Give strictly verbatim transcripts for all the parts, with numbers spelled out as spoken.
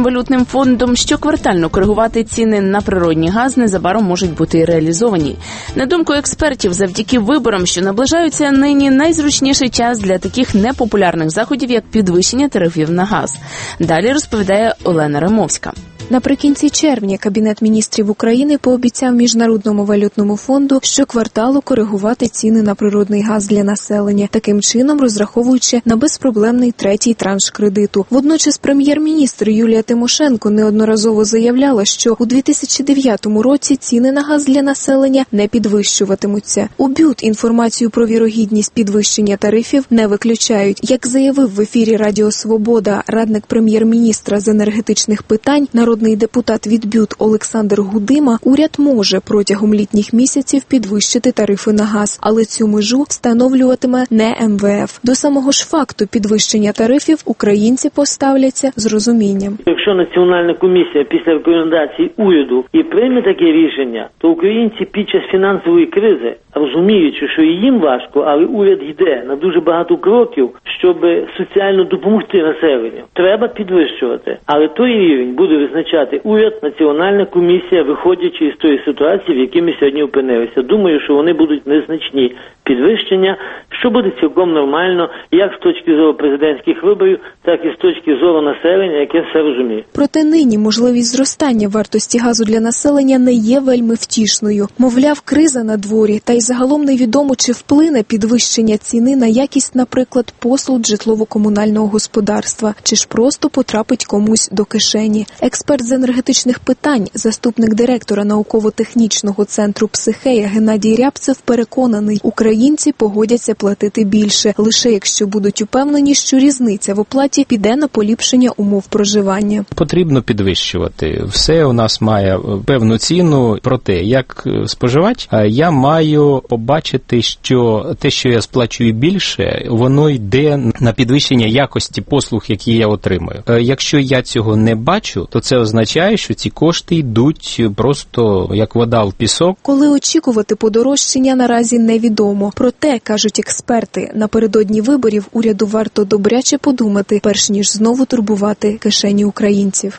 валютним фондом щоквартально коригувати ціни на природній газ незабаром можуть бути реалізовані. На думку експертів, завдяки виборам, що наближаються, нині найзручніший час для таких непопулярних заходів, як підвищення тарифів на газ. Далі розповідає Олена Римовська. Наприкінці червня Кабінет міністрів України пообіцяв Міжнародному валютному фонду щокварталу коригувати ціни на природний газ для населення, таким чином розраховуючи на безпроблемний третій транш кредиту. Водночас прем'єр-міністр Юлія Тимошенко неодноразово заявляла, що у дві тисячі дев'ятому році ціни на газ для населення не підвищуватимуться. У БЮТ інформацію про вірогідність підвищення тарифів не виключають. Як заявив в ефірі Радіо Свобода радник прем'єр-міністра з енергетичних питань, народний депутат від БЮТ Олександр Гудима, уряд може протягом літніх місяців підвищити тарифи на газ, але цю межу встановлюватиме не ем ве еф. До самого ж факту підвищення тарифів українці поставляться з розумінням. Якщо Національна комісія після рекомендацій уряду і прийме таке рішення, то українці під час фінансової кризи, розуміючи, що і їм важко, але уряд йде на дуже багато кроків, щоб соціально допомогти населенню. Треба підвищувати. Але той рівень буде визначати уряд, Національна комісія, виходячи із тої ситуації, в якій ми сьогодні опинилися. Думаю, що вони будуть незначні підвищення, що буде цілком нормально, як з точки зору президентських виборів, так і з точки зору населення, яке все розуміє. Проте нині можливість зростання вартості газу для населення не є вельми втішною. Мовляв, криза на дворі, та й загалом невідомо, чи вплине підвищення ціни на якість, наприклад, послуг житлово-комунального господарства, чи ж просто потрапить комусь до кишені. Експерт з енергетичних питань, заступник директора науково-технічного центру «Психея» Геннадій Рябцев переконаний, українці погодяться платити більше, лише якщо будуть упевнені, що різниця в оплаті піде на поліпшення умов проживання. Потрібно підвищувати. Все у нас має певну ціну, проте, як споживач, я маю побачити, що те, що я сплачую більше, воно йде на підвищення якості послуг, які я отримую. Якщо я цього не бачу, то це означає, що ці кошти йдуть просто як вода в пісок. Коли очікувати подорожчання, наразі невідомо. Проте, кажуть експерти, напередодні виборів уряду варто добряче подумати, перш ніж знову турбувати кишені українців.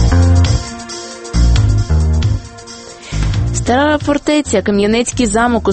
Стара фортеця, Кам'янецький замок у